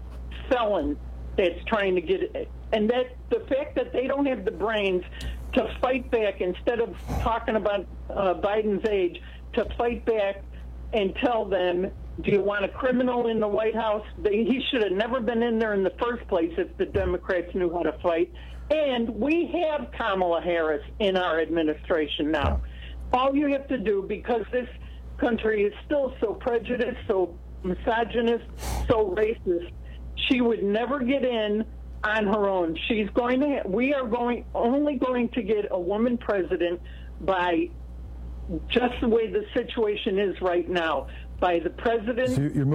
felon that's trying to get it. And that the fact that they don't have the brains to fight back, instead of talking about Biden's age, to fight back and tell them, do you want a criminal in the White House? He should have never been in there in the first place if the Democrats knew how to fight. And we have Kamala Harris in our administration now. All you have to do, because this country is still so prejudiced, so misogynist, so racist, she would never get in on her own. We are only going to get a woman president by just the way the situation is right now. By the president, so you're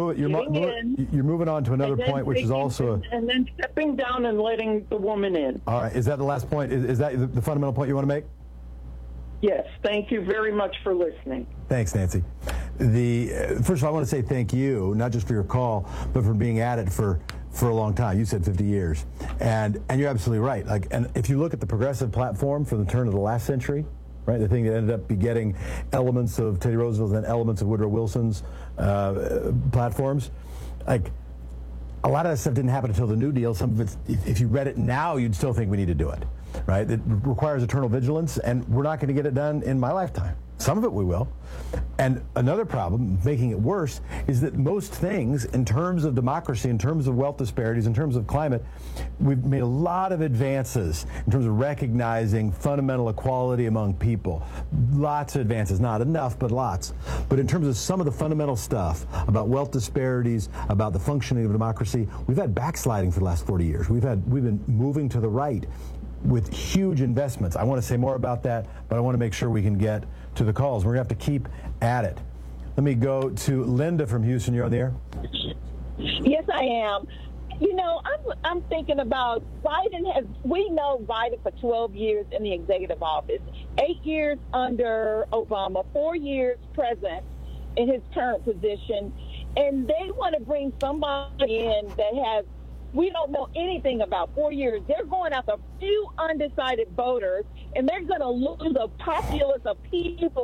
moving on to another point, which is also and then stepping down and letting the woman in. All right, is that the last point? Is that the fundamental point you want to make? Yes. Thank you very much for listening. Thanks, Nancy. First of all, I want to say thank you, not just for your call, but for being at it for a long time. You said 50 years, and you're absolutely right. And if you look at the progressive platform from the turn of the last century. Right, the thing that ended up begetting elements of Teddy Roosevelt's and elements of Woodrow Wilson's platforms. Like, a lot of that stuff didn't happen until the New Deal. Some of it, if you read it now, you'd still think we need to do it. Right? It requires eternal vigilance, and we're not going to get it done in my lifetime. Some of it we will. And another problem, making it worse, is that most things, in terms of democracy, in terms of wealth disparities, in terms of climate, we've made a lot of advances in terms of recognizing fundamental equality among people. Lots of advances, not enough, but lots. But in terms of some of the fundamental stuff about wealth disparities, about the functioning of democracy, we've had backsliding for the last 40 years. We've been moving to the right with huge investments. I want to say more about that, but I want to make sure we can get to the calls. We're going to have to keep at it. Let me go to Linda from Houston. You're on the air. Yes, I am. I'm thinking about we know Biden for 12 years in the executive office, 8 years under Obama, 4 years president in his current position, and they want to bring somebody in that we don't know anything about 4 years. They're going after a few undecided voters, and they're going to lose a populace of people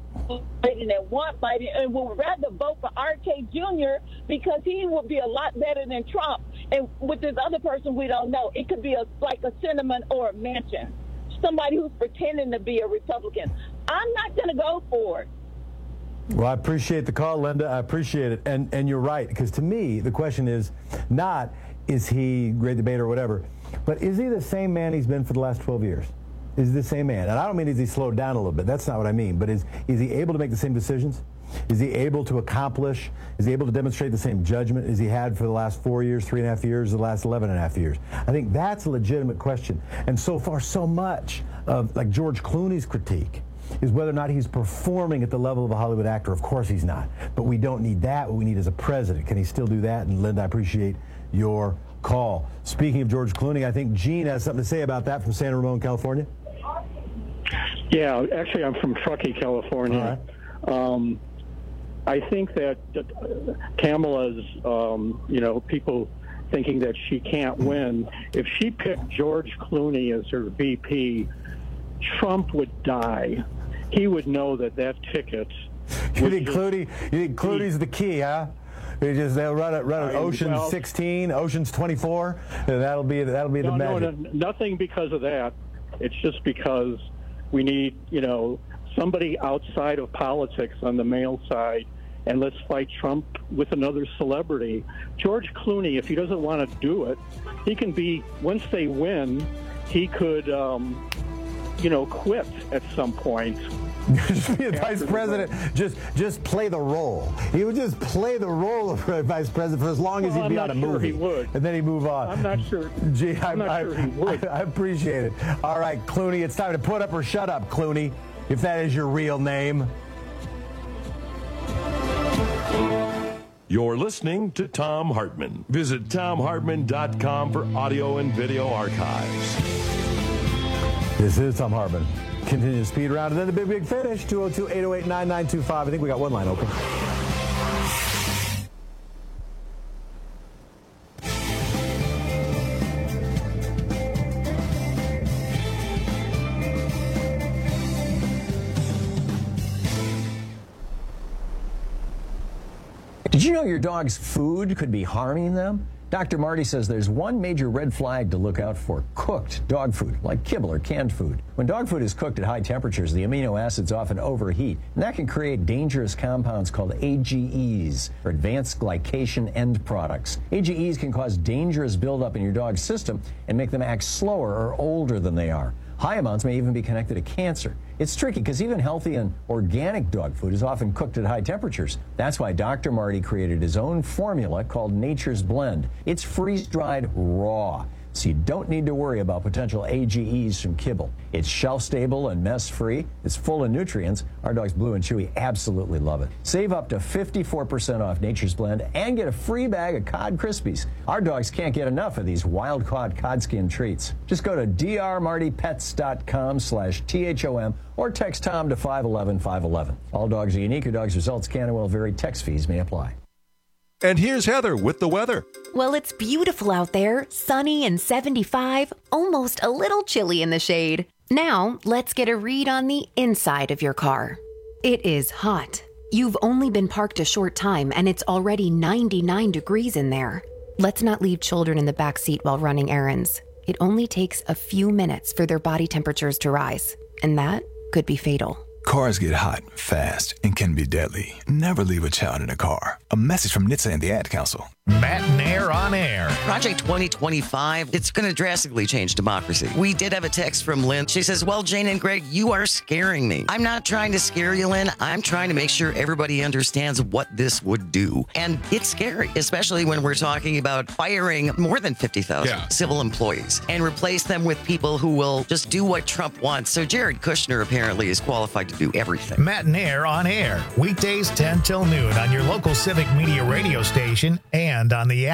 Biden and want Biden and would rather vote for RK Jr. because he would be a lot better than Trump. And with this other person, we don't know. It could be like a Cinnamon or a Manchin, somebody who's pretending to be a Republican. I'm not going to go for it. Well, I appreciate the call, Linda. I appreciate it. And you're right, because to me, the question is not, is he a great debater or whatever, but is he the same man he's been for the last 12 years? Is he the same man? And I don't mean is he slowed down a little bit. That's not what I mean. But is he able to make the same decisions? Is he able to accomplish? Is he able to demonstrate the same judgment as he had for the last 4 years, 3.5 years, the last 11.5 years? I think that's a legitimate question. And so far, so much of like George Clooney's critique is whether or not he's performing at the level of a Hollywood actor. Of course he's not. But we don't need that. What we need is a president. Can he still do that? And Linda, I appreciate your call. Speaking of George Clooney, I think Gene has something to say about that from San Ramon, California. Yeah, actually, I'm from Truckee, California. Right. I think that Kamala's, people thinking that she can't win. If she picked George Clooney as her VP, Trump would die. He would know that ticket. You think Clooney's the key, huh? They'll run an Ocean's 16, Ocean's 24, and that'll be the magic. No, nothing because of that. It's just because we need, somebody outside of politics on the male side, and let's fight Trump with another celebrity. George Clooney, if he doesn't want to do it, he can be, once they win, he could, quit at some point. Just be a vice president. Just play the role. He would just play the role of vice president for as long as he'd be on a movie. He would. And then he'd move on. I'm not sure. Gee, I'm not sure he would. I appreciate it. All right, Clooney, it's time to put up or shut up, Clooney, if that is your real name. You're listening to Thom Hartmann. Visit ThomHartmann.com for audio and video archives. This is Thom Hartmann. Continue the speed round, and then the big finish, 202-808-9925. I think we got one line open. Did you know your dog's food could be harming them? Dr. Marty says there's one major red flag to look out for: cooked dog food, like kibble or canned food. When dog food is cooked at high temperatures, the amino acids often overheat, and that can create dangerous compounds called AGEs, or advanced glycation end products. AGEs can cause dangerous buildup in your dog's system and make them act slower or older than they are. High amounts may even be connected to cancer. It's tricky because even healthy and organic dog food is often cooked at high temperatures. That's why Dr. Marty created his own formula called Nature's Blend. It's freeze-dried raw, so you don't need to worry about potential AGEs from kibble. It's shelf-stable and mess-free. It's full of nutrients. Our dogs Blue and Chewy absolutely love it. Save up to 54% off Nature's Blend and get a free bag of Cod Krispies. Our dogs can't get enough of these wild-caught cod skin treats. Just go to drmartypets.com/THOM or text Tom to 511-511. All dogs are unique. Your dog's results can and will vary. Text fees may apply. And here's Heather with the weather. Well, it's beautiful out there, sunny and 75, almost a little chilly in the shade. Now, let's get a read on the inside of your car. It is hot. You've only been parked a short time and it's already 99 degrees in there. Let's not leave children in the back seat while running errands. It only takes a few minutes for their body temperatures to rise, and that could be fatal. Cars get hot, fast, and can be deadly. Never leave a child in a car. A message from NHTSA and the Ad Council. Matt and Air on Air. Project 2025, it's going to drastically change democracy. We did have a text from Lynn. She says, well, Jane and Greg, you are scaring me. I'm not trying to scare you, Lynn. I'm trying to make sure everybody understands what this would do. And it's scary, especially when we're talking about firing more than 50,000 civil employees and replace them with people who will just do what Trump wants. So Jared Kushner apparently is qualified to do everything. Matt and Air on Air. Weekdays 10 till noon on your local Civic Media radio station and on the app.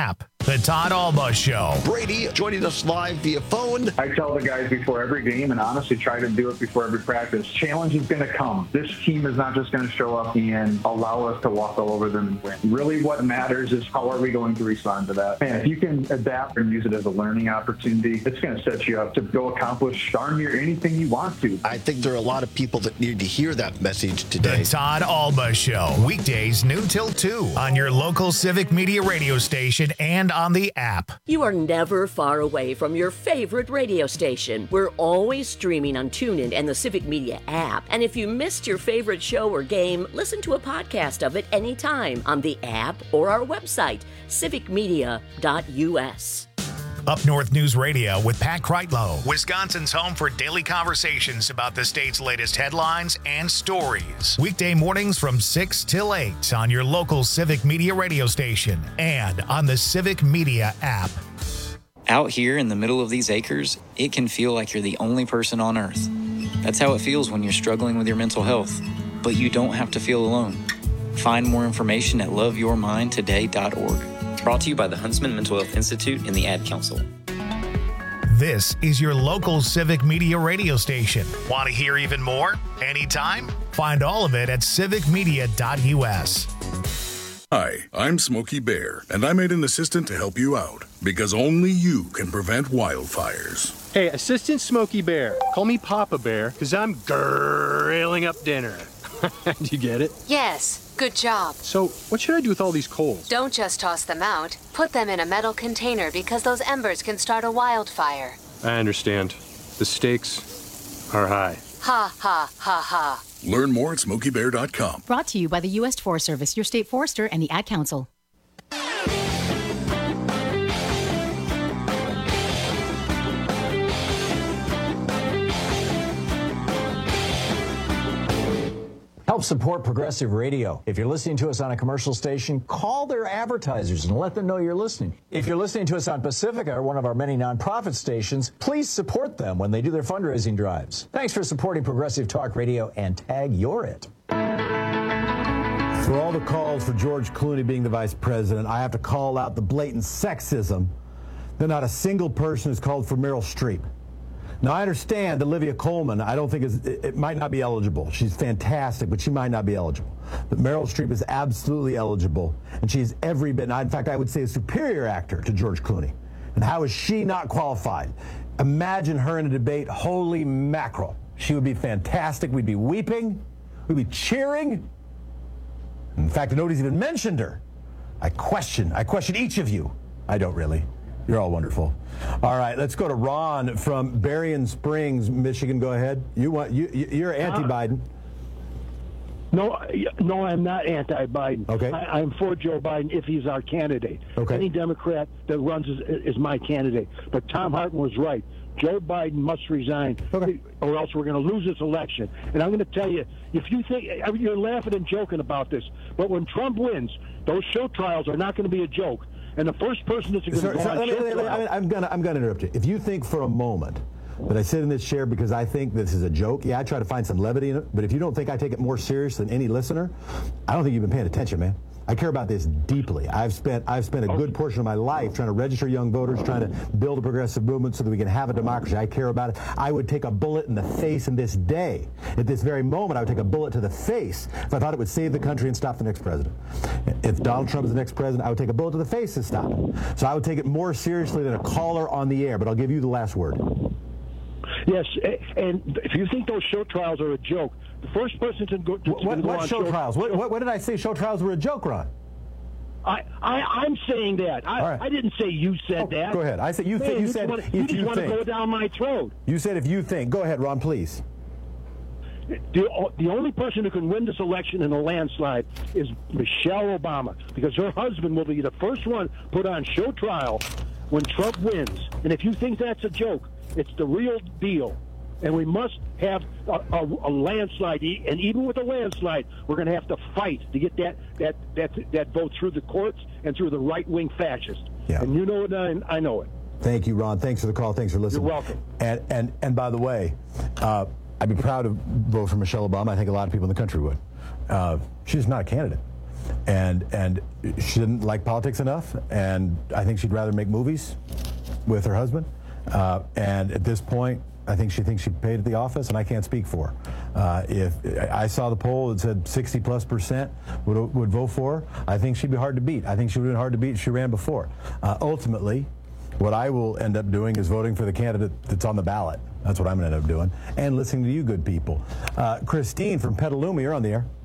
The Todd Alba Show. Brady joining us live via phone. I tell the guys before every game, and honestly try to do it before every practice, challenge is going to come. This team is not just going to show up and allow us to walk all over them and win. Really what matters is how are we going to respond to that. And if you can adapt and use it as a learning opportunity, it's going to set you up to go accomplish darn near anything you want to. I think there are a lot of people that need to hear that message today. The Todd Alba Show. Weekdays noon till 2 on your local Civic Media radio station and on the app. You are never far away from your favorite radio station. We're always streaming on TuneIn and the Civic Media app. And if you missed your favorite show or game, listen to a podcast of it anytime on the app or our website, civicmedia.us. Up North News Radio with Pat Kreitlow, Wisconsin's home for daily conversations about the state's latest headlines and stories. Weekday mornings from 6 till 8 on your local Civic Media radio station and on the Civic Media app. Out here in the middle of these acres, it can feel like you're the only person on earth. That's how it feels when you're struggling with your mental health. But you don't have to feel alone. Find more information at loveyourmindtoday.org. Brought to you by the Huntsman Mental Health Institute and the Ad Council. This is your local Civic Media radio station. Want to hear even more? Anytime? Find all of it at civicmedia.us. Hi, I'm Smokey Bear, and I made an assistant to help you out, because only you can prevent wildfires. Hey, Assistant Smokey Bear, call me Papa Bear, because I'm grilling up dinner. Do you get it? Yes. Good job. So, what should I do with all these coals? Don't just toss them out. Put them in a metal container because those embers can start a wildfire. I understand. The stakes are high. Ha, ha, ha, ha. Learn more at SmokeyBear.com. Brought to you by the U.S. Forest Service, your state forester, and the Ad Council. Help support Progressive Radio. If you're listening to us on a commercial station, call their advertisers and let them know you're listening. If you're listening to us on Pacifica or one of our many nonprofit stations, please support them when they do their fundraising drives. Thanks for supporting Progressive Talk Radio and tag You're It. For all the calls for George Clooney being the vice president, I have to call out the blatant sexism that not a single person has called for Meryl Streep. Now, I understand Olivia Colman, I don't think it might not be eligible. She's fantastic, but she might not be eligible. But Meryl Streep is absolutely eligible, and she's every bit, in fact, I would say a superior actor to George Clooney. And how is she not qualified? Imagine her in a debate. Holy mackerel. She would be fantastic. We'd be weeping. We'd be cheering. In fact, nobody's even mentioned her. I question each of you. I don't really. You're all wonderful. All right, let's go to Ron from Berrien Springs, Michigan. Go ahead. You're anti-Biden. No, I'm not anti-Biden. Okay. I'm for Joe Biden if he's our candidate. Okay. Any Democrat that runs is my candidate. But Tom Hartman was right. Joe Biden must resign, or else we're going to lose this election. And I'm going to tell you, if you think you're laughing and joking about this, but when Trump wins, those show trials are not going to be a joke. And the first person that's going to go on show trial. I'm going to interrupt you. If you think for a moment that I sit in this chair because I think this is a joke, yeah, I try to find some levity in it. But if you don't think I take it more serious than any listener, I don't think you've been paying attention, man. I care about this deeply. I've spent a good portion of my life trying to register young voters, trying to build a progressive movement so that we can have a democracy. I care about it. I would take a bullet in the face in this day. At this very moment, I would take a bullet to the face if I thought it would save the country and stop the next president. If Donald Trump is the next president, I would take a bullet to the face and stop him. So I would take it more seriously than a caller on the air, but I'll give you the last word. Yes, and if you think those show trials are a joke, the first person to go what show trials? What did I say? Show trials were a joke, Ron? I'm saying that. Right. I didn't say you said that. Go ahead. I said you think. You said if you just want to go down my throat. You said if you think. Go ahead, Ron, please. The only person who can win this election in a landslide is Michelle Obama, because her husband will be the first one put on show trial when Trump wins. And if you think that's a joke, it's the real deal. And we must have a landslide. And even with a landslide, we're going to have to fight to get that vote through the courts and through the right-wing fascists. Yeah. And you know it, and I know it. Thank you, Ron. Thanks for the call. Thanks for listening. You're welcome. And by the way, I'd be proud to vote for Michelle Obama. I think a lot of people in the country would. She's not a candidate. And she didn't like politics enough, and I think she'd rather make movies with her husband. And at this point, I think she thinks she paid at the office, and I can't speak for her. If I saw the poll that said 60+% would vote for her, I think she'd be hard to beat. I think she would have been hard to beat if she ran before. Ultimately, what I will end up doing is voting for the candidate that's on the ballot. That's what I'm going to end up doing, and listening to you good people. Christine from Petaluma, you're on the air.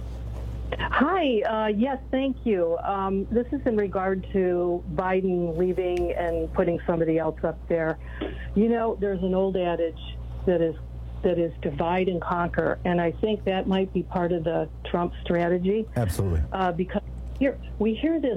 Hi. Yes, thank you. This is in regard to Biden leaving and putting somebody else up there. You know, there's an old adage that is divide and conquer, and I think that might be part of the Trump strategy. Absolutely. Because we hear this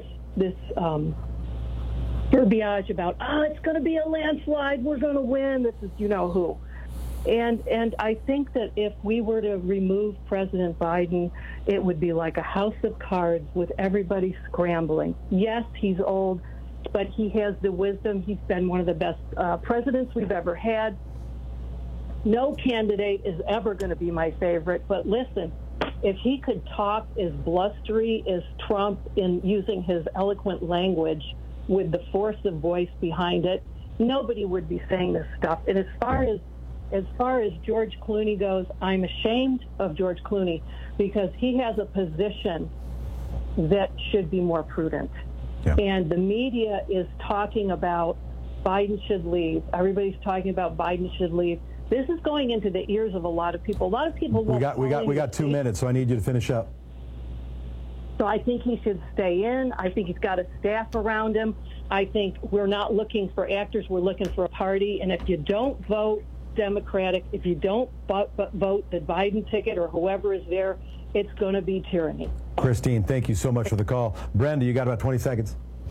verbiage about, it's going to be a landslide, we're going to win, this is you know who. And I think that if we were to remove President Biden, it would be like a house of cards with everybody scrambling. Yes, he's old, but he has the wisdom. He's been one of the best presidents we've ever had. No candidate is ever going to be my favorite, but listen, if he could talk as blustery as Trump in using his eloquent language with the force of voice behind it, nobody would be saying this stuff. And as far as George Clooney goes, I'm ashamed of George Clooney because he has a position that should be more prudent. Yeah. And the media is talking about Biden should leave. Everybody's talking about Biden should leave. This is going into the ears of a lot of people. A lot of people. We got 2 minutes, so I need you to finish up. So I think he should stay in. I think he's got a staff around him. I think we're not looking for actors. We're looking for a party. And if you don't vote Democratic, if you don't vote the Biden ticket or whoever is there, it's going to be tyranny. Christine, thank you so much for the call. Brenda, you got about 20 seconds.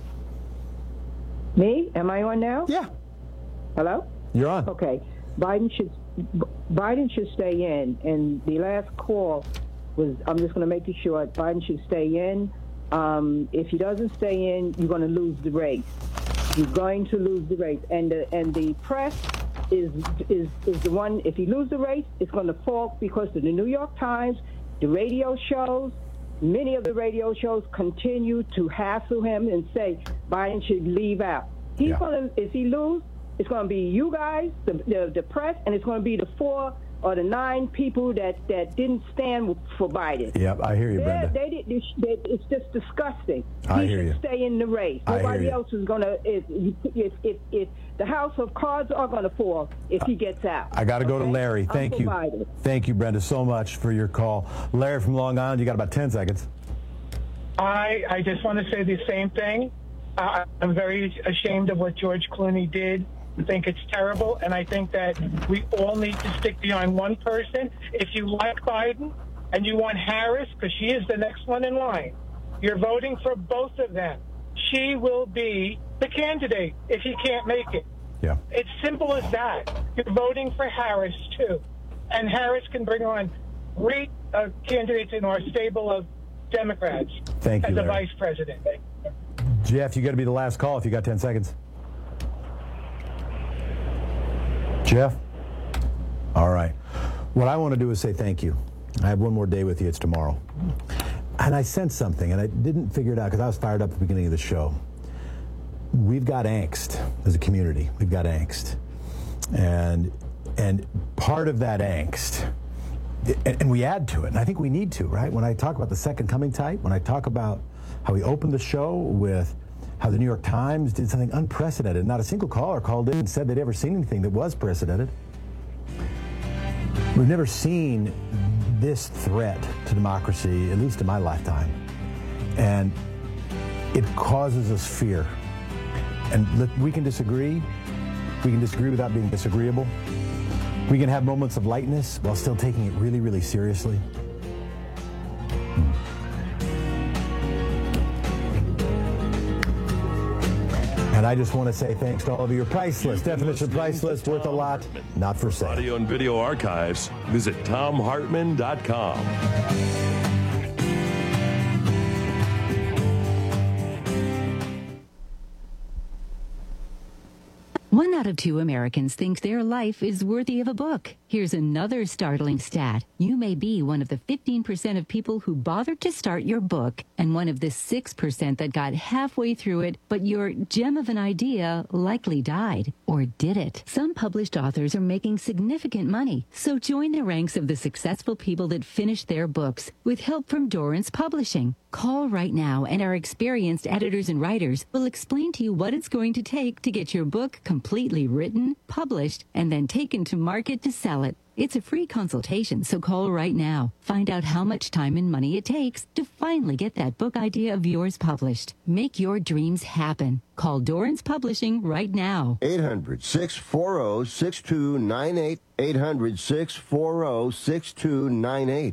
Me? Am I on now? Yeah. Hello? You're on. Okay. Biden should stay in. And the last call was, I'm just going to make it short, Biden should stay in. If he doesn't stay in, you're going to lose the race. You're going to lose the race. And the press is the one, if he loses the race, it's going to fall because of the New York Times, the radio shows. Many of the radio shows continue to hassle him and say Biden should leave out. If he loses, it's going to be you guys, the press, and it's going to be the 4 or the 9 people that didn't stand for Biden. Yep, I hear you, Brenda. It's just disgusting. I hear you. He should stay in the race. Nobody else is going to. If the house of cards are going to fall if he gets out. I got to go to Larry. Thank you. Biden. Thank you, Brenda, so much for your call. Larry from Long Island, you got about 10 seconds. I just want to say the same thing. I'm very ashamed of what George Clooney did. I think it's terrible, and I think that we all need to stick behind one person. If you like Biden and you want Harris, because she is the next one in line, you're voting for both of them. She will be the candidate if he can't make it. Yeah. It's simple as that. You're voting for Harris, too. And Harris can bring on great candidates in our stable of Democrats as a vice president. Jeff, you got to be the last call if you got 10 seconds. Jeff? All right. What I want to do is say thank you. I have one more day with you. It's tomorrow. And I sensed something, and I didn't figure it out because I was fired up at the beginning of the show. We've got angst as a community. We've got angst. And part of that angst, and we add to it, and I think we need to, right? When I talk about the second coming type, when I talk about how we opened the show with how the New York Times did something unprecedented. Not a single caller called in and said they'd ever seen anything that was precedented. We've never seen this threat to democracy, at least in my lifetime. And it causes us fear. And we can disagree. We can disagree without being disagreeable. We can have moments of lightness while still taking it really, really seriously. And I just want to say thanks to all of you. You're priceless. Definition priceless, worth a lot, not for sale. Audio and video archives, visit TomHartman.com. 1 out of 2 Americans think their life is worthy of a book. Here's another startling stat. You may be one of the 15% of people who bothered to start your book and one of the 6% that got halfway through it, but your gem of an idea likely died. Or did it? Some published authors are making significant money, so join the ranks of the successful people that finished their books with help from Dorrance Publishing. Call right now and our experienced editors and writers will explain to you what it's going to take to get your book completely written, published, and then taken to market to sell it. It's a free consultation, so call right now. Find out how much time and money it takes to finally get that book idea of yours published. Make your dreams happen. Call Dorrance Publishing right now. 800-640-6298. 800-640-6298.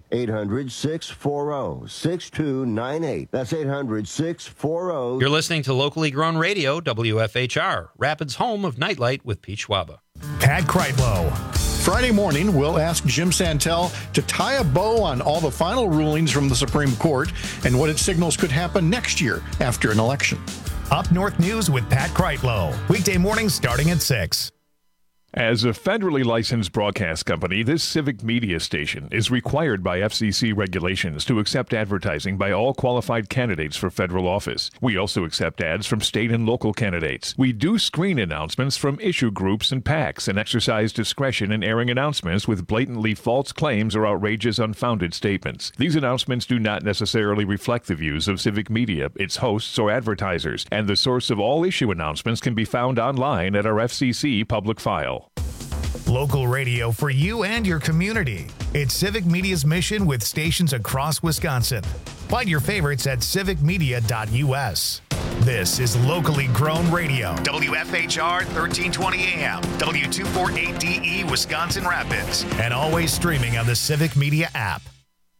800-640-6298. That's 800-640. You're listening to locally grown radio, WFHR, Rapids' home of Nightlight with Pete Schwaba. Pat Kreitlow. Friday morning, we'll ask Jim Santel to tie a bow on all the final rulings from the Supreme Court and what it signals could happen next year after an election. Up North News with Pat Kreitlow. Weekday mornings starting at 6. As a federally licensed broadcast company, this civic media station is required by FCC regulations to accept advertising by all qualified candidates for federal office. We also accept ads from state and local candidates. We do screen announcements from issue groups and PACs and exercise discretion in airing announcements with blatantly false claims or outrageous, unfounded statements. These announcements do not necessarily reflect the views of civic media, its hosts, or advertisers, and the source of all issue announcements can be found online at our FCC public file. Local radio for you and your community. It's Civic Media's mission with stations across Wisconsin. Find your favorites at civicmedia.us. This is locally grown radio. WFHR 1320 AM, W248DE Wisconsin Rapids, and always streaming on the Civic Media app.